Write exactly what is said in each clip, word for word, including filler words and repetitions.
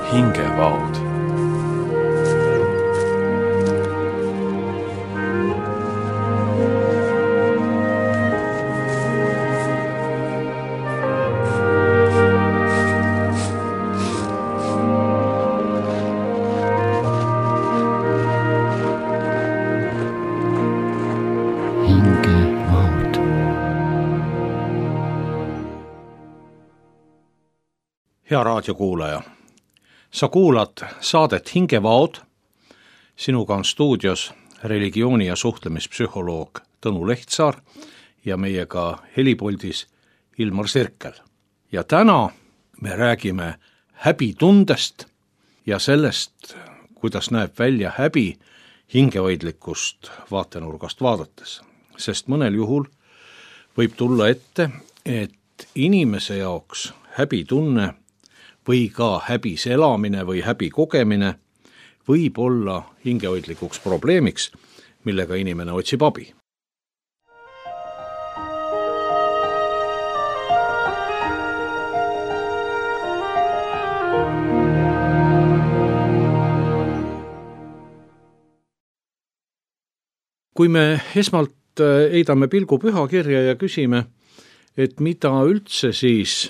hingevaod. Hea raadiokuulaja, sa kuulad saadet Hingevaod. Sinuga on stuudios religiooni- ja suhtlemispsühholoog Tõnu Lehtsaar ja meiega helipuldis Ilmar Sirkel. Ja täna me räägime häbitundest ja sellest, kuidas näeb välja häbi hingehoidlikust vaatenurgast vaadates. Sest mõnel juhul võib tulla ette, et inimese jaoks häbitunne või ka häbis elamine või häbi kogemine võib olla hingehoidlikuks probleemiks, millega inimene otsib abi. Kui me esmalt heidame pilgu pühakirja ja küsime, et mida üldse siis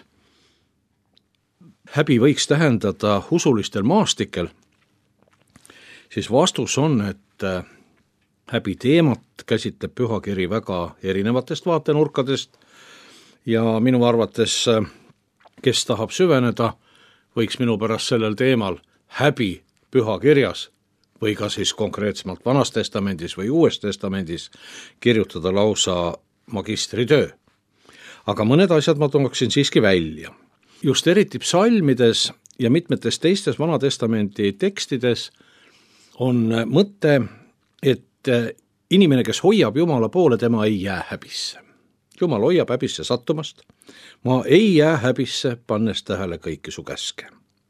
häbi võiks tähendada usulistel maastikel, siis vastus on, et häbi teemat käsitleb pühakiri väga erinevatest vaatenurkadest ja minu arvates, kes tahab süveneda, võiks minu pärast sellel teemal häbi pühakirjas või ka siis konkreetsemalt Vanas Testamendis või Uues Testamendis kirjutada lausa magistritöö. Aga mõned asjad ma tooksin siiski välja. Just eriti psalmides ja mitmetes teistes Vana Testamendi tekstides on mõte, et inimene, kes hoiab Jumala poole, tema ei jää häbisse. Jumal hoiab häbisse sattumast. Ma ei jää häbisse, pannes tähele kõiki su käske.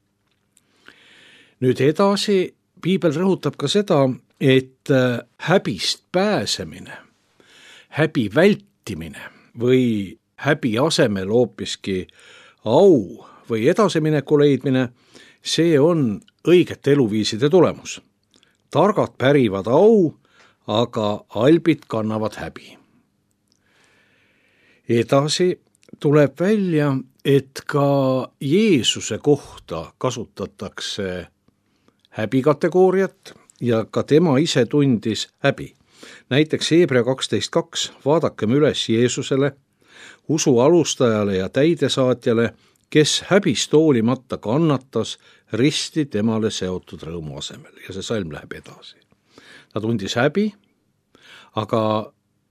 Nüüd edasi, Piibel rõhutab ka seda, et häbist pääsemine, häbi vältimine või häbi asemel hoopiski au või edasimineku leidmine, see on õigete eluviiside tulemus. Targad pärivad au, aga albid kannavad häbi. Edasi tuleb välja, et ka Jeesuse kohta kasutatakse häbikategooriat ja ka tema ise tundis häbi. Näiteks Hebra kaksteist kaks, vaadakem üles Jeesusele, usu alustajale ja täidesaatjale, kes häbist hoolimata kannatas risti temale seotud rõõmu asemel. Ja see salm läheb edasi. Ta tundis häbi, aga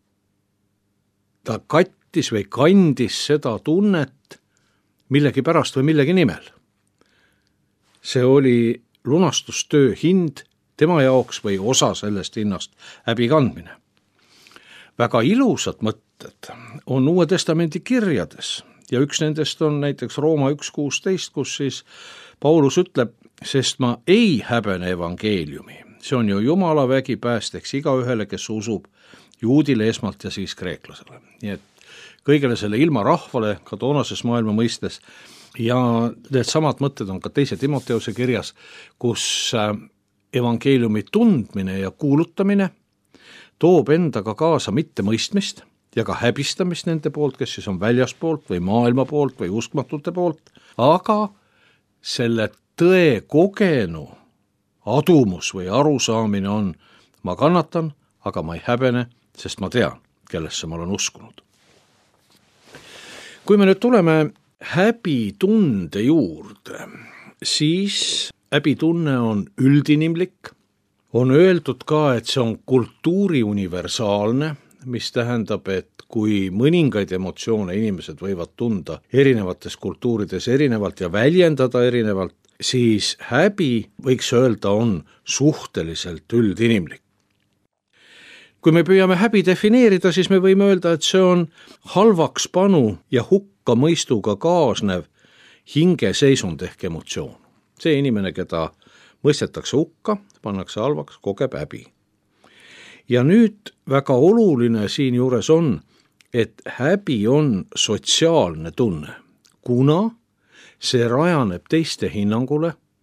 ta kattis või kandis seda tunnet millegi pärast või millegi nimel. See oli lunastustöö hind tema jaoks või osa sellest hinnast häbi kandmine. Väga ilusad mõtted on Uue Testamendi kirjades ja üks nendest on näiteks Rooma üks kuusteist, kus siis Paulus ütleb, sest ma ei häbene evangeeliumi. See on ju Jumala vägi päästeks igaühele, kes usub juudile esmalt ja siis kreeklasele. Nii et kõigele selle ilma rahvale ka toonases maailma mõistes ja need samad mõtted on ka teise Timoteuse kirjas, kus evangeeliumi tundmine ja kuulutamine toob endaga kaasa mitte mõistmist ja ka häbistamist nende poolt, kes siis on väljaspoolt või maailma poolt või uskmatute poolt, aga selle tõe kogenu adumus või arusaamine on, ma kannatan, aga ma ei häbene, sest ma tean, kellesse ma olen uskunud. Kui me nüüd tuleme häbitunde juurde, siis häbitunne on üldinimlik. On öeldud ka, et see on kultuuri universaalne, mis tähendab, et kui mõningaid emotsioone inimesed võivad tunda erinevates kultuurides erinevalt ja väljendada erinevalt, siis häbi, võiks öelda, on suhteliselt üldinimlik. Kui me püüame häbi defineerida, siis me võime öelda, et see on halvaks panu ja hukkamõistuga kaasnev hingeseisund ehk emotsioon. See inimene, keda mõistetakse hukka, pannakse halvaks, kogeb häbi. Ja nüüd väga oluline siin juures on, et häbi on sotsiaalne tunne, kuna see rajaneb teiste hinnangule,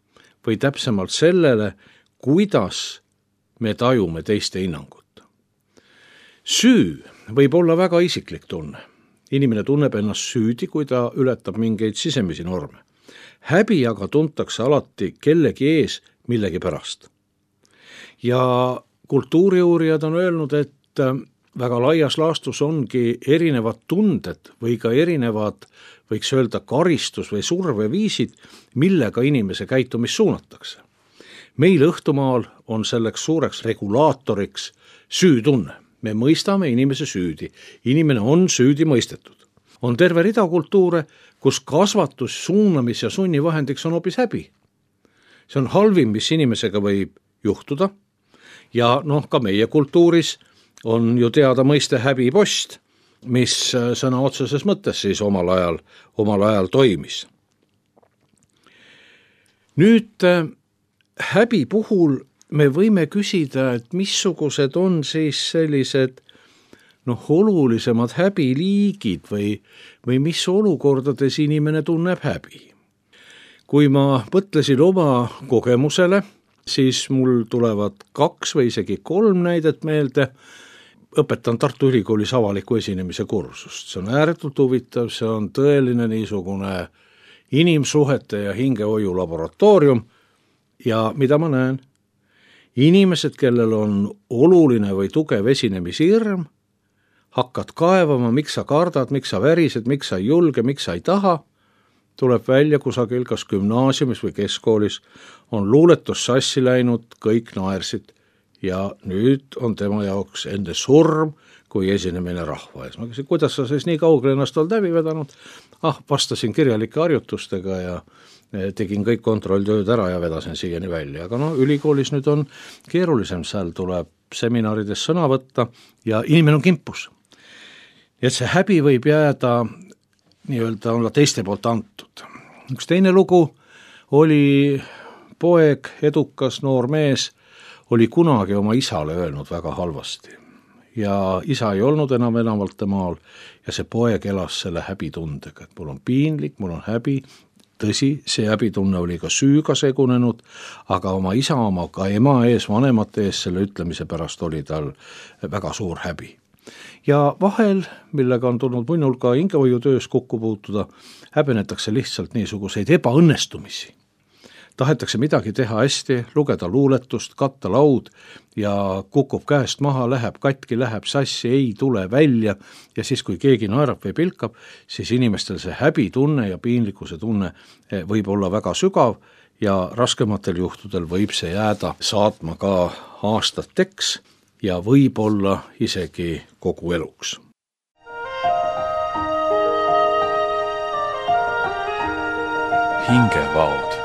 või täpsemalt sellele, kuidas me tajume teiste hinnangut. Süü võib olla väga isiklik tunne. Inimene tunneb ennast süüdi, kui ta ületab mingeid sisemisi norme. Häbi aga tuntakse alati kellegi ees millegi pärast. Ja kultuuriuurijad on öelnud, et väga laias laastus ongi erinevad tunded või ka erinevad, võiks öelda, karistus või surveviisid, millega inimese käitumist suunatakse. Meil Õhtumaal on selleks suureks regulaatoriks süütunne. Me mõistame inimese süüdi. Inimene on süüdi mõistetud. On terve rida kultuure, kus kasvatus, suunamis ja sunnivahendiks on hoopis häbi. See on halvim, mis inimesega võib juhtuda. Ja noh, ka meie kultuuris on ju teada mõiste häbipost, mis sõna otseses mõttes siis omal ajal, omal ajal toimis. Nüüd häbi puhul me võime küsida, et missugused on siis sellised noh, olulisemad häbiliigid või, või mis olukordades inimene tunneb häbi. Kui ma mõtlesin oma kogemusele, siis mul tulevad kaks või isegi kolm näidet meelde. Õpetan Tartu Ülikoolis avaliku esinemise kursust. See on ääretult huvitav, see on tõeline niisugune inimsuhete ja hingehoiu laboratoorium. Ja mida ma näen? Inimesed, kellel on oluline või tugev esinemishirm, hakkad kaevama, miks sa kardad, miks sa värised, miks sa ei julge, miks sa ei taha, tuleb välja kusagil kas gümnaasiumis või keskkoolis, on luuletus sassi läinud, kõik naersid ja nüüd on tema jaoks ende surm kui esinemine rahva ees. Ma küsin, kuidas sa siis nii kaugele ennast oled läbi vedanud? Ah, vastasin kirjalike harjutustega ja tegin kõik kontrolltööd ära ja vedasin siiani välja. Aga no, ülikoolis nüüd on keerulisem, seal tuleb seminarides sõna võtta ja inimene on kimpus. Et see häbi võib jääda nii-öelda olla teiste poolt antud. Üks teine lugu oli poeg, edukas noor mees, oli kunagi oma isale öelnud väga halvasti. Ja isa ei olnud enam enamalt temaal ja see poeg elas selle häbitundega, et mul on piinlik, mul on häbi. Tõsi, see häbitunne oli ka süüga segunenud, aga oma isa, oma ka ema ees, vanemate ees selle ütlemise pärast oli tal väga suur häbi. Ja vahel, millega on tulnud mõnul ka hingehoiutöös kokku puutuda, häbenetakse lihtsalt niisuguseid ebaõnnestumisi. Tahetakse midagi teha hästi, lugeda luuletust, katta laud ja kukub käest maha, läheb katki, läheb sassi, ei tule välja ja siis, kui keegi naerab või pilkab, siis inimestel see häbitunne ja piinlikkuse tunne võib olla väga sügav ja raskematel juhtudel võib see jääda saatma ka aastateks ja võib olla isegi kogu eluks. Hingevaod.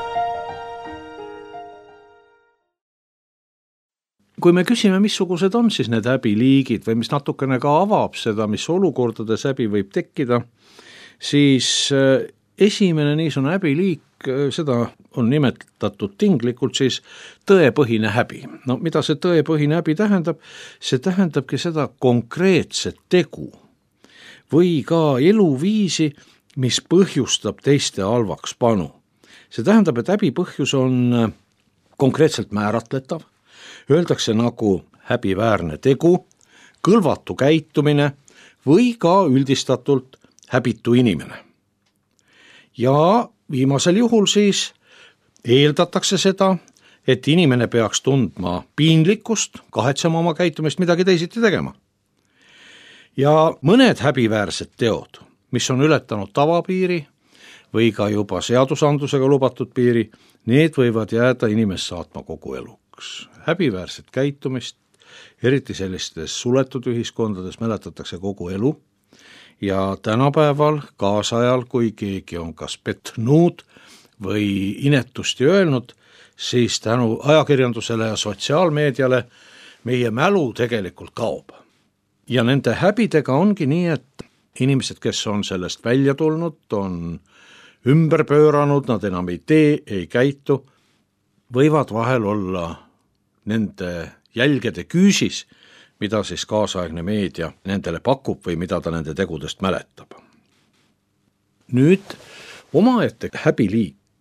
Kui me küsime, missugused on siis need häbiliigid või mis natukene ka avab seda, mis olukordades häbi võib tekkida, siis esimene niisugune häbiliik, seda on nimetatud tinglikult siis tõepõhine häbi. No mida see tõepõhine häbi tähendab? See tähendabki seda konkreetset tegu või ka eluviisi, mis põhjustab teiste halvaks panu. See tähendab, et häbi põhjus on konkreetselt määratletav, öeldakse nagu häbiväärne tegu, kõlvatu käitumine või ka üldistatult häbitu inimene. Ja viimasel juhul siis eeldatakse seda, et inimene peaks tundma piinlikkust, kahetsema oma käitumist, midagi teisiti tegema. Ja mõned häbiväärsed teod, mis on ületanud tavapiiri või ka juba seadusandlusega lubatud piiri, need võivad jääda inimest saatma kogu eluks. Häbiväärset käitumist, eriti sellistes suletud ühiskondades, mäletatakse kogu elu ja tänapäeval, kaasajal, kui keegi on kas petnud või inetusti öelnud, siis tänu ajakirjandusele ja sotsiaalmeediale meie mälu tegelikult kaob. Ja nende häbidega ongi nii, et inimesed, kes on sellest välja tulnud, on ümber pööranud, nad enam ei tee, ei käitu, võivad vahel olla nende jälgede küüsis, mida siis kaasaegne meedia nendele pakub või mida ta nende tegudest mäletab. Nüüd omaette häbiliik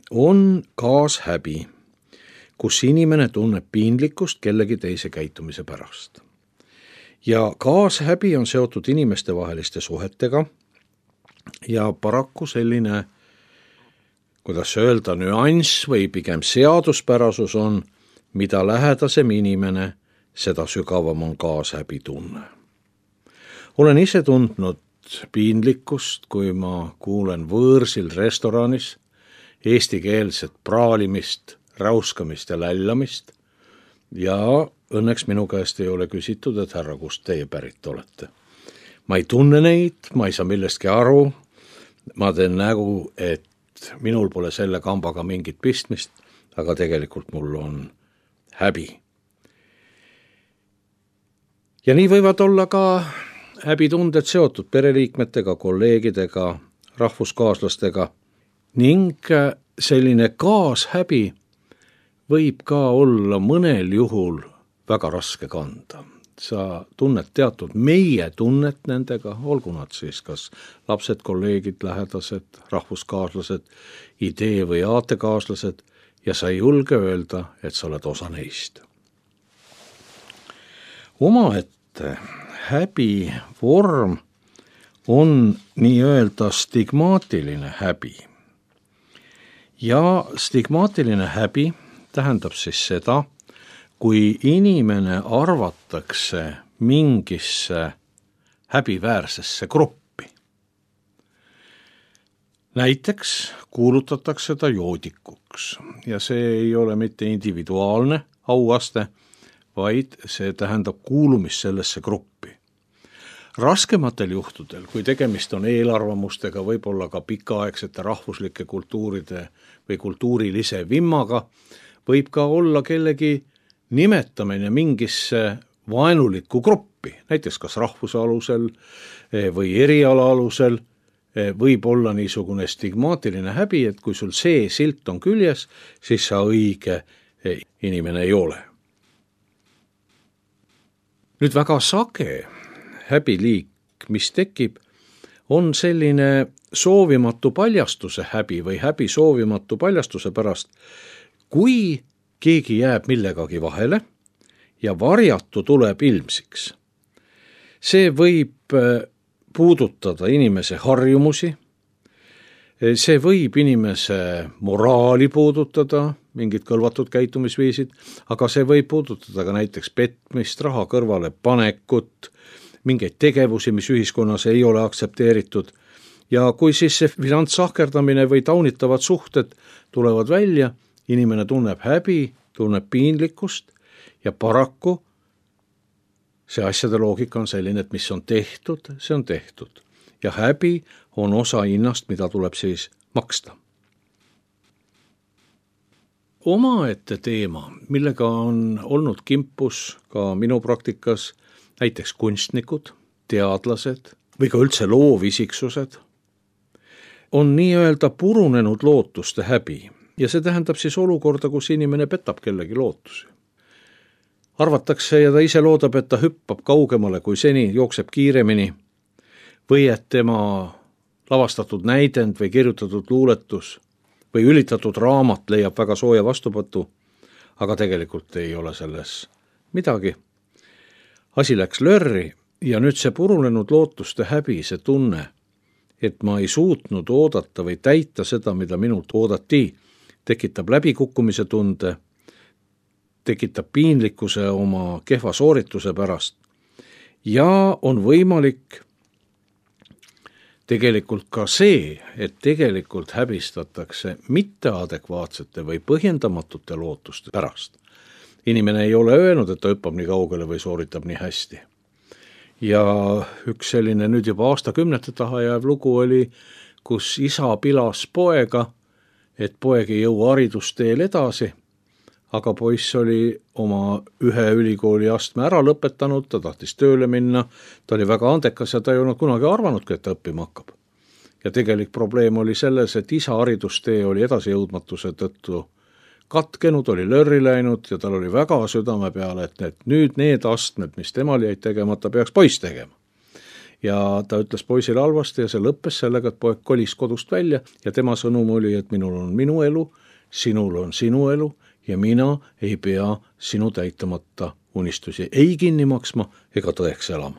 on kaashäbi, kus inimene tunneb piinlikkust kellegi teise käitumise pärast. Ja kaashäbi on seotud inimestevaheliste suhetega ja paraku selline, kuidas öelda, nüanss või pigem seaduspärasus on, mida lähedasem inimene, seda sügavam on kaashäbi tunne. Olen ise tundnud piinlikkust, kui ma kuulen võõrsil restoranis eestikeelset praalimist, räuskamist ja lällamist ja õnneks minu käest ei ole küsitud, et härra, kust teie pärit olete. Ma ei tunne neid, ma ei saa millestki aru, ma teen nägu, et minul pole selle kambaga mingit pistmist, aga tegelikult mul on häbi. Ja nii võivad olla ka häbitunded seotud pereliikmetega, kolleegidega, rahvuskaaslastega ning selline kaashäbi võib ka olla mõnel juhul väga raske kanda. Sa tunned teatud meie tunnet nendega, olgu nad siis kas lapsed, kolleegid, lähedased, rahvuskaaslased, idee- või aatekaaslased ja sa ei julge öelda, et sa oled osa neist. Omaette häbi vorm on nii-öelda stigmaatiline häbi. Ja stigmaatiline häbi tähendab siis seda, kui inimene arvatakse mingisse häbiväärsesse gruppi. Näiteks kuulutatakse ta joodikuks ja see ei ole mitte individuaalne auaste, vaid see tähendab kuulumist sellesse gruppi. Raskematel juhtudel, kui tegemist on eelarvamustega, võib-olla ka pikaaegsete rahvuslike kultuuride või kultuurilise vimmaga, võib ka olla kellegi nimetamine mingisse vaenulikku gruppi, näiteks kas rahvuse alusel või eriala alusel, võib olla niisugune stigmaatiline häbi, et kui sul see silt on küljes, siis sa õige inimene ei ole. Nüüd väga sage häbiliik, mis tekib, on selline soovimatu paljastuse häbi või häbi soovimatu paljastuse pärast, kui keegi jääb millegagi vahele ja varjatu tuleb ilmsiks. See võib puudutada inimese harjumusi, see võib inimese moraali puudutada, mingid kõlvatud käitumisviisid, aga see võib puudutada ka näiteks petmist, raha kõrvale panekut, mingeid tegevusi, mis ühiskonnas ei ole aktsepteeritud. Ja kui siis see finantssahkerdamine või taunitavad suhted tulevad välja, inimene tunneb häbi, tunneb piinlikkust ja paraku see asjade loogika on selline, et mis on tehtud, see on tehtud. Ja häbi on osa hinnast, mida tuleb siis maksta. Omaette teema, millega on olnud kimpus ka minu praktikas, näiteks kunstnikud, teadlased või ka üldse loovisiksused, on nii-öelda purunenud lootuste häbi. Ja see tähendab siis olukorda, kus inimene petab kellegi lootusi. Arvatakse ja ta ise loodab, et ta hüppab kaugemale kui seni, jookseb kiiremini või et tema lavastatud näidend või kirjutatud luuletus või ülitatud raamat leiab väga sooja vastupõtu, aga tegelikult ei ole selles midagi. Asi läks lörri ja nüüd see purunenud lootuste häbi, see tunne, et ma ei suutnud oodata või täita seda, mida minult oodati, tekitab läbikukkumise tunde, tekitab piinlikkuse oma kehva soorituse pärast ja on võimalik tegelikult ka see, et tegelikult häbistatakse mitteadekvaatsete või põhjendamatute lootuste pärast. Inimene ei ole öelnud, et ta hüppab nii kaugele või sooritab nii hästi. Ja üks selline nüüd juba aastakümnete taha jääv lugu oli, kus isa pilas poega, et poeg ei jõua haridusteel edasi, aga poiss oli oma ühe ülikooli astme ära lõpetanud, ta tahtis tööle minna, ta oli väga andekas ja ta ei olnud kunagi arvanudki, et ta õppima hakkab. Ja tegelik probleem oli selles, et isa haridustee oli edasijõudmatuse tõttu katkenud, oli lörri läinud ja tal oli väga südame peale, et need, nüüd need astmed, mis temal jäid tegemata, peaks poiss tegema. ja ta ütles poisile halvasti ja see lõppes sellega, et poeg kolis kodust välja ja tema sõnum oli, et minul on minu elu, sinul on sinu elu ja mina ei pea sinu täitamata unistusi ei kinni maksma ega tõeks elama.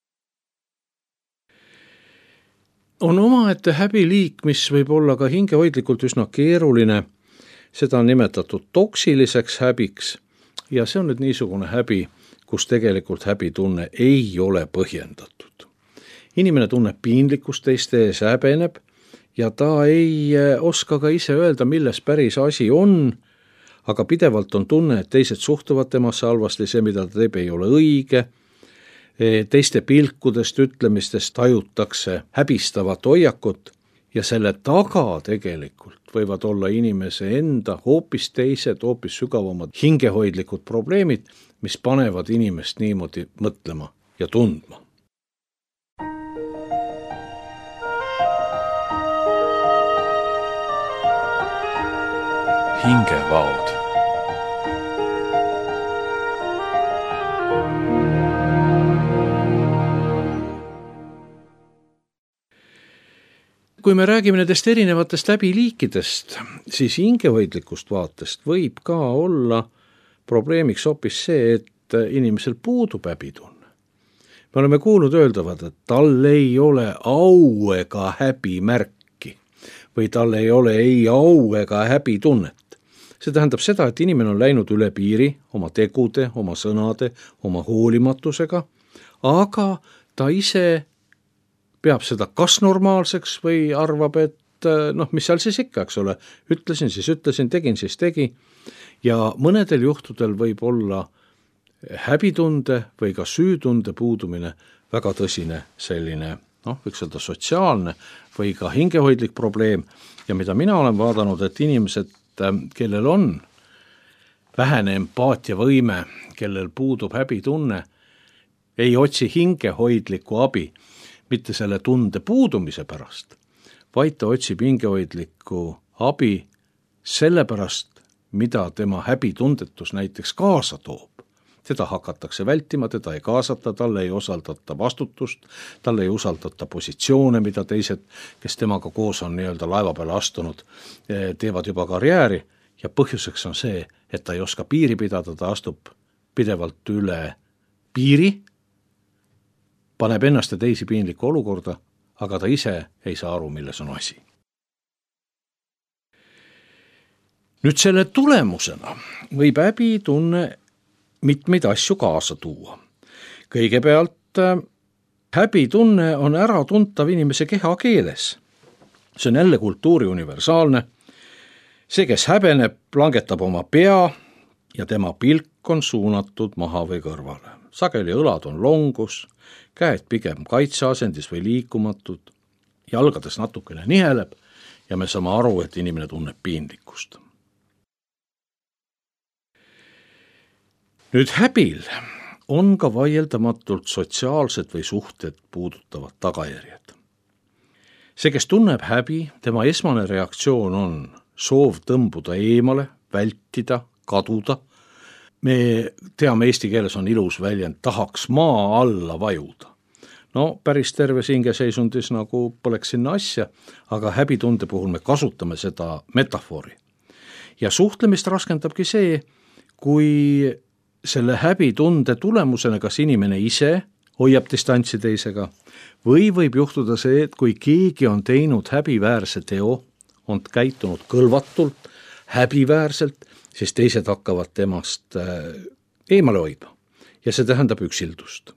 On omaette häbiliik, mis võib olla ka hingehoidlikult üsna keeruline, seda on nimetatud toksiliseks häbiks ja see on nüüd niisugune häbi, kus tegelikult häbitunne ei ole põhjendatud. Inimene tunneb piinlikkust teiste ees, häbeneb ja ta ei oska ka ise öelda, milles päris asi on, aga pidevalt on tunne, et teised suhtuvad temasse halvasti, see, mida ta teeb, ei ole õige. Teiste pilkudest, ütlemistest tajutakse häbistavat hoiakut ja selle taga tegelikult võivad olla inimese enda hoopis teised, hoopis sügavamad hingehoidlikud probleemid, mis panevad inimest niimoodi mõtlema ja tundma. Hingevaod. Kui me räägime nendest erinevatest häbiliikidest, siis hingehoidlikust vaatest võib ka olla probleemiks hoopis see, et inimesel puudub häbitunne. Me oleme kuulnud öeldavad, et tal ei ole au ega häbimärki või tal ei ole ei au ega häbitunnet. See tähendab seda, et inimene on läinud üle piiri oma tegude, oma sõnade, oma hoolimatusega, aga ta ise peab seda kas normaalseks või arvab, et noh, mis seal siis ikka, eks ole, ütlesin, siis ütlesin, tegin, siis tegi. Ja mõnedel juhtudel võib olla häbitunde või ka süütunde puudumine väga tõsine selline, noh, võiks öelda sotsiaalne või ka hingehoidlik probleem. Ja mida mina olen vaadanud, et inimesed, kellel on vähene empaatiavõime, kellel puudub häbitunne, ei otsi hingehoidlikku abi, mitte selle tunde puudumise pärast, vaid ta otsib hingehoidlikku abi sellepärast, mida tema häbitundetus näiteks kaasa toob. Teda hakatakse vältima, teda ei kaasata, talle ei usaldata vastutust, talle ei usaldata positsioone, mida teised, kes temaga koos on nii-öelda laeva peale astunud, teevad juba karjääri ja põhjuseks on see, et ta ei oska piiri pidada, ta astub pidevalt üle piiri, paneb ennast ja teisi piinlikku olukorda, aga ta ise ei saa aru, milles on asi. Nüüd selle tulemusena võib häbitunne mitmeid asju kaasa tuua. Kõigepealt häbitunne on äratuntav inimese kehakeeles. See on jälle kultuuri universaalne. See, kes häbeneb, langetab oma pea ja tema pilk on suunatud maha või kõrvale. Sageli õlad on longus, käed pigem kaitseasendis või liikumatud, jalgades natukene niheleb ja me saame aru, et inimene tunneb piinlikkust. Nüüd häbil on ka vaieldamatult sotsiaalsed või suhted puudutavad tagajärjed. See, kes tunneb häbi, tema esmane reaktsioon on soov tõmbuda eemale, vältida, kaduda. Me teame, eesti keeles on ilus väljend, tahaks maa alla vajuda. No päris terves hingeseisundis nagu poleks sinna asja, aga häbitunde puhul me kasutame seda metafoori. Ja suhtlemist raskendabki see, kui selle häbitunde tulemusena kas inimene ise hoiab distantsi teisega või võib juhtuda see, et kui keegi on teinud häbiväärse teo, on käitunud kõlvatult, häbiväärselt, siis teised hakkavad temast eemale hoidma ja see tähendab üksildust.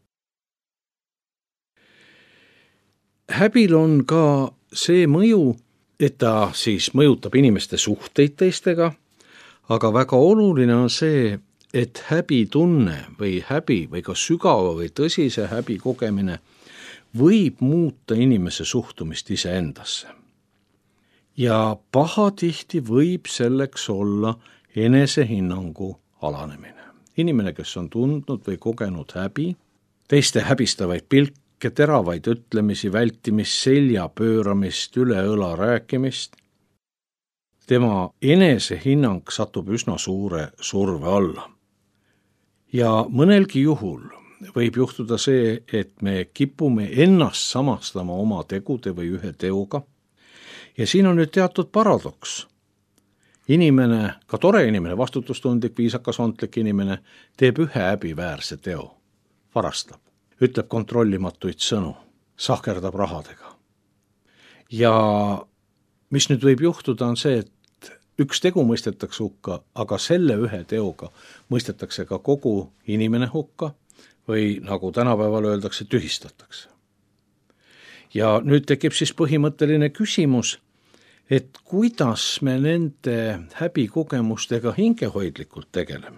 Häbil on ka see mõju, et ta siis mõjutab inimeste suhteid teistega, aga väga oluline on see, et häbitunne või häbi või ka sügava või tõsise häbi kogemine võib muuta inimese suhtumist iseendasse. Ja pahatihti võib selleks olla enesehinnangu alanemine. Inimene, kes on tundnud või kogenud häbi, teiste häbistavaid pilke, teravaid ütlemisi, vältimist, selja pööramist, üle õla rääkimist, tema enesehinnang satub üsna suure surve alla. Ja mõnelgi juhul võib juhtuda see, et me kipume ennast samastama oma tegude või ühe teoga. Ja siin on nüüd teatud paradoks. Inimene, ka tore inimene, vastutustundlik, viisakas, ontlik inimene, teeb ühe häbiväärse teo, varastab, ütleb kontrollimatuid sõnu, sahkerdab rahadega. Ja mis nüüd võib juhtuda, on see, et üks tegu mõistetakse hukka, aga selle ühe teoga mõistetakse ka kogu inimene hukka või nagu tänapäeval öeldakse, tühistatakse. Ja nüüd tekib siis põhimõtteline küsimus, et kuidas me nende häbikogemustega hingehoidlikult tegeleme.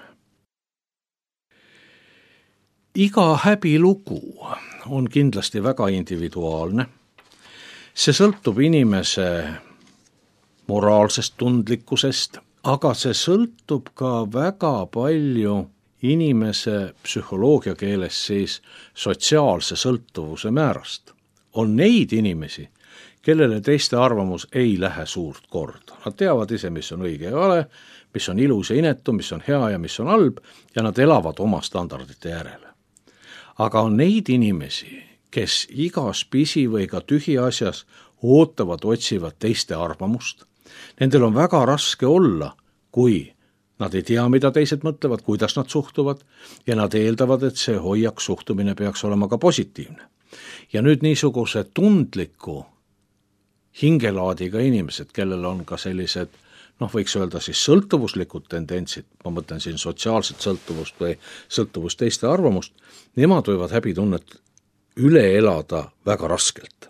Iga häbilugu on kindlasti väga individuaalne. See sõltub inimese moraalsest tundlikkusest, aga see sõltub ka väga palju inimese psühholoogia keeles siis sotsiaalse sõltuvuse määrast. On neid inimesi, kellele teiste arvamus ei lähe suurt korda. Nad teavad ise, mis on õige ja vale, mis on ilus ja inetu, mis on hea ja mis on halb, ja nad elavad oma standardite järele. Aga on neid inimesi, kes igas pisi või ka tühi asjas ootavad, otsivad teiste arvamust. Nendel on väga raske olla, kui nad ei tea, mida teised mõtlevad, kuidas nad suhtuvad, ja nad eeldavad, et see hoiak suhtumine peaks olema ka positiivne. Ja nüüd niisuguse tundliku hingelaadiga inimesed, kellel on ka sellised, noh, võiks öelda siis sõltuvuslikud tendentsid, ma mõtlen siin sotsiaalset sõltuvust või sõltuvust teiste arvamust, nemad võivad häbitunnet üle elada väga raskelt.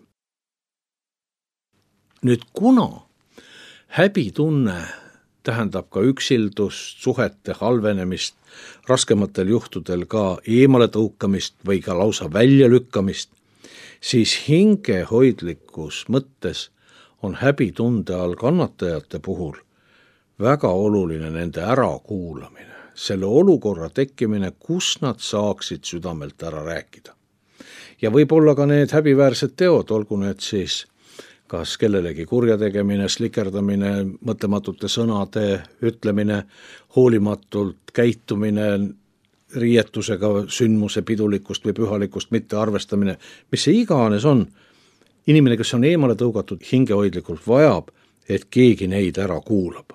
Nüüd kuna häbitunne tähendab ka üksildust, suhete halvenemist, raskematel juhtudel ka eemale tõukamist või ka lausa väljalükkamist, siis hingehoidlikus mõttes on häbitunde all kannatajate puhul väga oluline nende ärakuulamine, selle olukorra tekkimine, kus nad saaksid südamelt ära rääkida. Ja võib-olla ka need häbiväärsed teod, olgu need siis kas kellelegi kurja tegemine, slikerdamine, mõtlematute sõnade ütlemine, hoolimatult käitumine, riietusega sündmuse pidulikust või pühalikust mitte arvestamine, mis see iganes on, inimene, kes on eemale tõugatud hingehoidlikult, vajab, et keegi neid ära kuulab.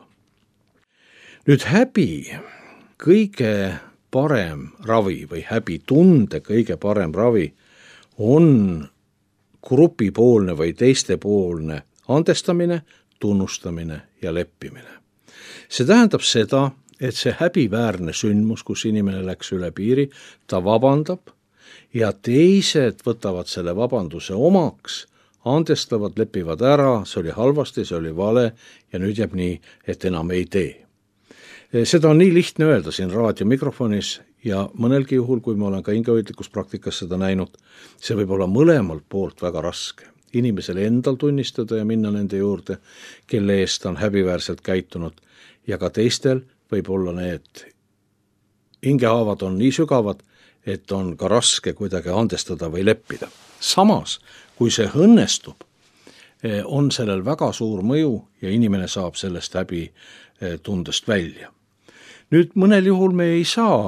Nüüd häbi kõige parem ravi või häbitunde kõige parem ravi on grupipoolne või teistepoolne andestamine, tunnustamine ja leppimine. See tähendab seda, et see häbiväärne sündmus, kus inimene läks üle piiri, ta vabandab ja teised võtavad selle vabanduse omaks, andestavad, lepivad ära, see oli halvasti, see oli vale ja nüüd jääb nii, et enam ei tee. Seda on nii lihtne öelda siin raadiomikrofonis ja mõnelgi juhul, kui ma olen ka hingehoidlikus praktikas seda näinud, see võib olla mõlemalt poolt väga raske. Inimesele endal tunnistada ja minna nende juurde, kelle eest on häbiväärselt käitunud, ja ka teistel võib olla need hingehaavad on nii sügavad, et on ka raske kuidagi andestada või leppida. Samas, kui see õnnestub, on sellel väga suur mõju ja inimene saab sellest häbi tundest välja. Nüüd mõnel juhul me ei saa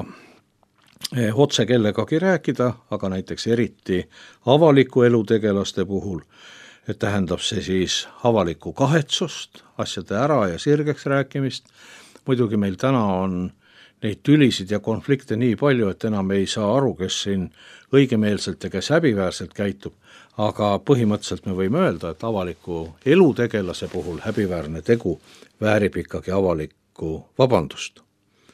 otse kellegagi rääkida, aga näiteks eriti avaliku elu tegelaste puhul, et tähendab see siis avalikku kahetsust, asjade ära ja sirgeks rääkimist. Muidugi meil täna on neid tülisid ja konflikte nii palju, et enam ei saa aru, kes siin õigemeelselt ja kes häbiväärselt käitub, aga põhimõtteliselt me võime öelda, et avaliku elu tegelase puhul häbiväärne tegu väärib ikkagi avalikku vabandust.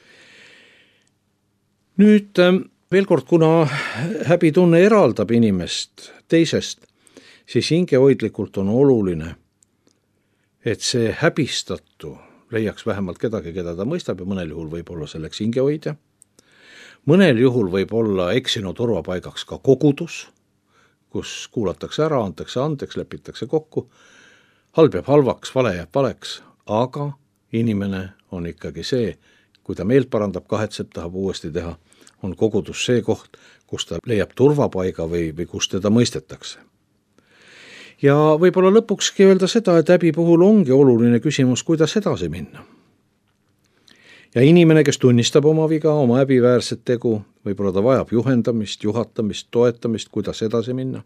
Nüüd veel kord, kuna häbitunne eraldab inimest teisest, siis hingehoidlikult on oluline, et see häbistatu leiaks vähemalt kedagi, keda ta mõistab ja mõnel juhul võib olla selleks hingehoidja. Mõnel juhul võib olla eksinu turvapaigaks ka kogudus, kus kuulatakse ära, antakse andeks, lepitakse kokku, halb jääb halvaks, vale jääb valeks, aga inimene on ikkagi see, kui ta meelt parandab, kahetseb, tahab uuesti teha, on kogudus see koht, kus ta leiab turvapaiga või, või kus teda mõistetakse. Ja võib-olla lõpukski öelda seda, et häbi puhul ongi oluline küsimus, kuidas edasi minna. ja inimene, kes tunnistab oma viga, oma häbiväärset tegu, võib-olla ta vajab juhendamist, juhatamist, toetamist, kuidas edasi minna.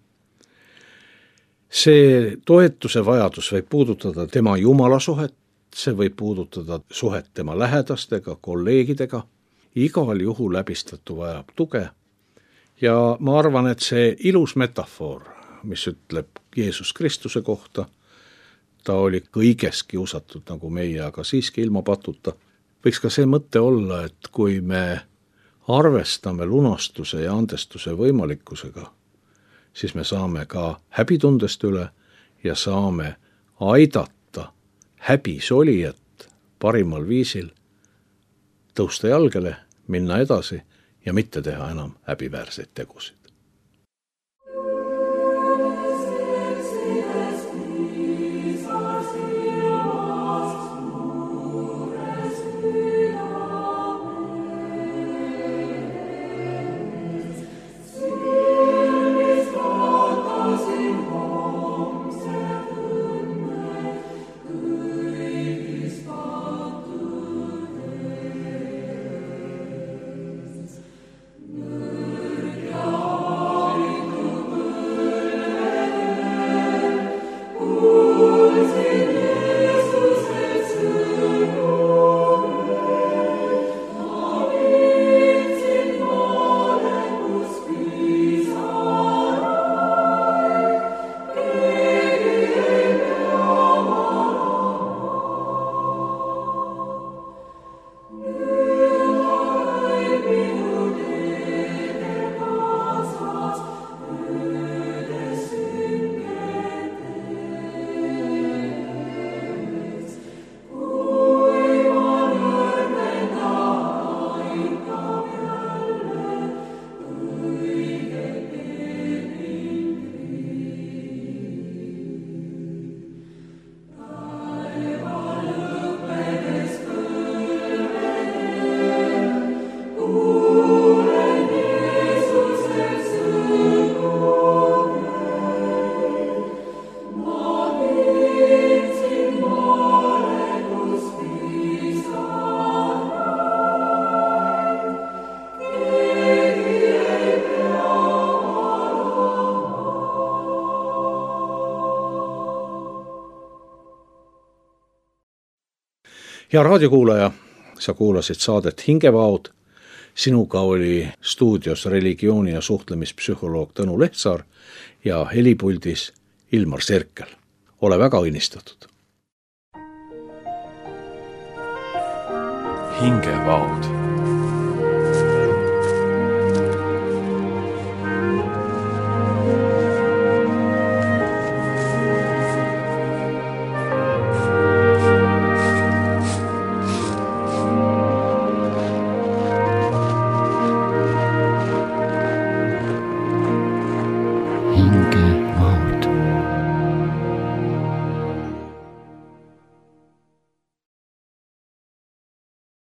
See toetuse vajadus võib puudutada tema Jumala suhet, see võib puudutada suhet tema lähedastega, kolleegidega, igal juhul häbistatu vajab tuge. Ja ma arvan, et see ilus metafoor, mis ütleb Jeesus Kristuse kohta, ta oli kõiges kiusatud nagu meie, aga siiski ilma patuta, võiks ka see mõte olla, et kui me arvestame lunastuse ja andestuse võimalikkusega, siis me saame ka häbitundest üle ja saame aidata häbisolijat parimal viisil tõusta jalgele, minna edasi ja mitte teha enam häbiväärseid tegusid. Ja raadiokuulaja, sa kuulasid saadet Hingevaod. Sinuga oli stuudios religiooni- ja suhtlemispsühholoog Tõnu Lehtsaar ja helipuldis Ilmar Serkel. Ole väga õnnistatud. Hingevaod. Hinge